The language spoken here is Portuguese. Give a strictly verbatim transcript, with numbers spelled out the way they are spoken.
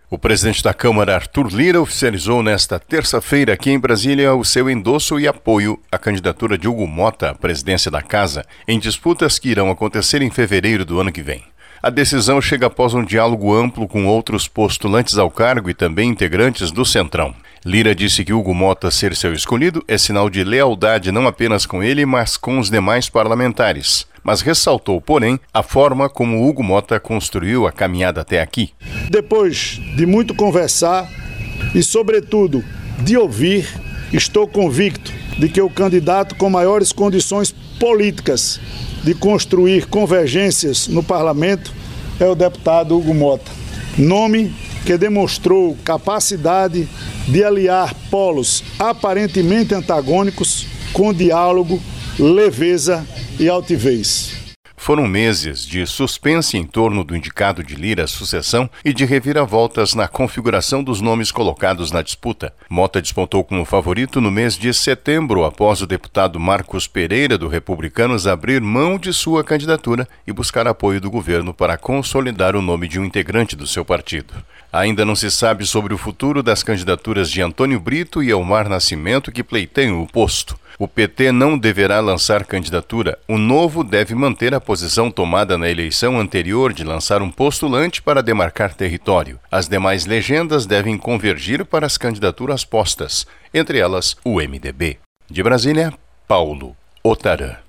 O presidente da Câmara, Arthur Lira, oficializou nesta terça-feira aqui em Brasília o seu endosso e apoio à candidatura de Hugo Motta à presidência da Casa, em disputas que irão acontecer em fevereiro do ano que vem. A decisão chega após um diálogo amplo com outros postulantes ao cargo e também integrantes do Centrão. Lira disse que Hugo Motta ser seu escolhido é sinal de lealdade não apenas com ele, mas com os demais parlamentares. Mas ressaltou, porém, a forma como Hugo Motta construiu a caminhada até aqui. Depois de muito conversar e, sobretudo, de ouvir, estou convicto de que o candidato com maiores condições políticas de construir convergências no parlamento é o deputado Hugo Motta. Nome que demonstrou capacidade de aliar polos aparentemente antagônicos com diálogo, leveza e altivez. Foram meses de suspense em torno do indicado de Lira à sucessão e de reviravoltas na configuração dos nomes colocados na disputa. Motta despontou como favorito no mês de setembro, após o deputado Marcos Pereira, do Republicanos, abrir mão de sua candidatura e buscar apoio do governo para consolidar o nome de um integrante do seu partido. Ainda não se sabe sobre o futuro das candidaturas de Antônio Brito e Elmar Nascimento, que pleiteiam o posto. O P T não deverá lançar candidatura. O Novo deve manter a posição tomada na eleição anterior de lançar um postulante para demarcar território. As demais legendas devem convergir para as candidaturas postas, entre elas o M D B. De Brasília, Paulo Otarã.